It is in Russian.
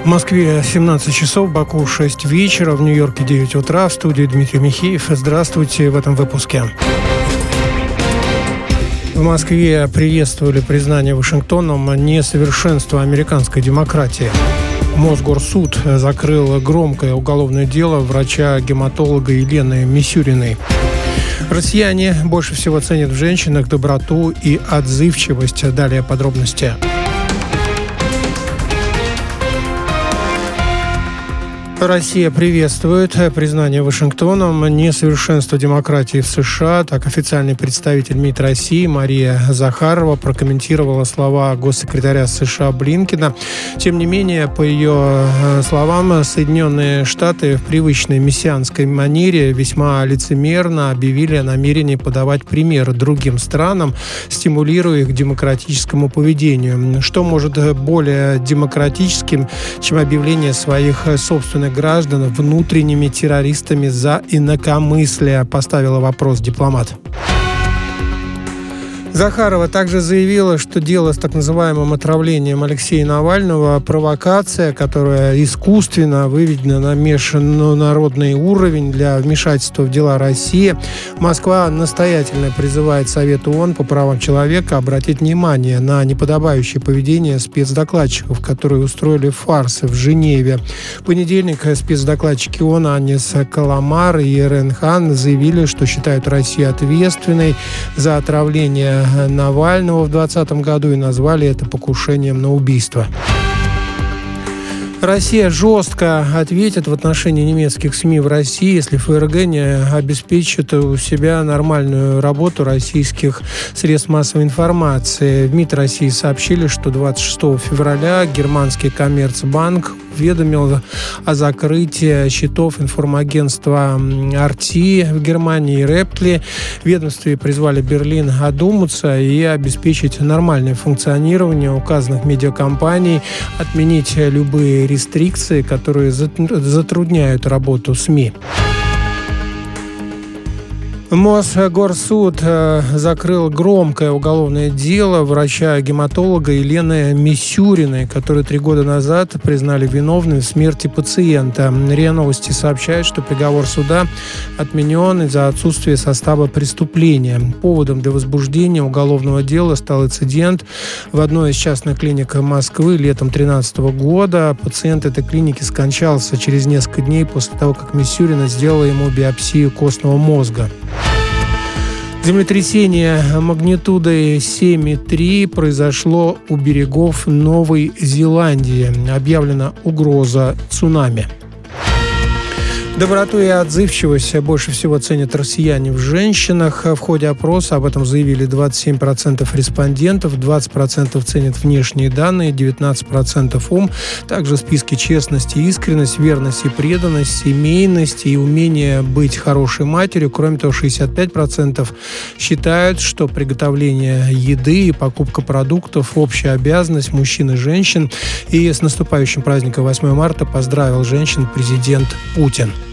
В Москве 17 часов, в Баку 6 вечера, в Нью-Йорке 9 утра. В студии Дмитрий Михеев. Здравствуйте в этом выпуске. В Москве приветствовали признание Вашингтоном несовершенства американской демократии. Мосгорсуд закрыл громкое уголовное дело врача-гематолога Елены Мисюриной. Россияне больше всего ценят в женщинах доброту и отзывчивость. Далее подробности. Россия приветствует признание Вашингтоном несовершенства демократии в США. Так, официальный представитель МИД России Мария Захарова прокомментировала слова госсекретаря США Блинкена. Тем не менее, по ее словам, Соединенные Штаты в привычной мессианской манере весьма лицемерно объявили о намерении подавать пример другим странам, стимулируя их к демократическому поведению. Что может более демократическим, чем объявление своих собственных граждан внутренними террористами за инакомыслие, поставила вопрос дипломат. Захарова также заявила, что дело с так называемым отравлением Алексея Навального – провокация, которая искусственно выведена на международный уровень для вмешательства в дела России. Москва настоятельно призывает Совет ООН по правам человека обратить внимание на неподобающее поведение спецдокладчиков, которые устроили фарсы в Женеве. В понедельник спецдокладчики ООН Анис Каламар и Ирен Хан заявили, что считают Россию ответственной за отравление Навального в 2020 году и назвали это покушением на убийство. Россия жестко ответит в отношении немецких СМИ в России, если ФРГ не обеспечит у себя нормальную работу российских средств массовой информации. В МИД России сообщили, что 26 февраля германский Коммерцбанк уведомил о закрытии счетов информагентства RT в Германии и Рептли. В ведомстве призвали Берлин одуматься и обеспечить нормальное функционирование указанных медиакомпаний, отменить любые рестрикции, которые затрудняют работу СМИ. Мосгорсуд закрыл громкое уголовное дело врача-гематолога Елены Мисюриной, которую 3 года назад признали виновной в смерти пациента. РИА Новости сообщает, что приговор суда отменен из-за отсутствия состава преступления. Поводом для возбуждения уголовного дела стал инцидент в одной из частных клиник Москвы летом 2013 года. Пациент этой клиники скончался через несколько дней после того, как Мисюрина сделала ему биопсию костного мозга. Землетрясение магнитудой 7,3 произошло у берегов Новой Зеландии. Объявлена угроза цунами. Доброту и отзывчивость больше всего ценят россияне в женщинах. В ходе опроса об этом заявили 27% респондентов, 20% ценят внешние данные, 19% ум. Также в списке честность и искренность, верность и преданность, семейность и умение быть хорошей матерью. Кроме того, 65% считают, что приготовление еды и покупка продуктов – общая обязанность мужчин и женщин. И с наступающим праздником 8 марта поздравил женщин президент Путин.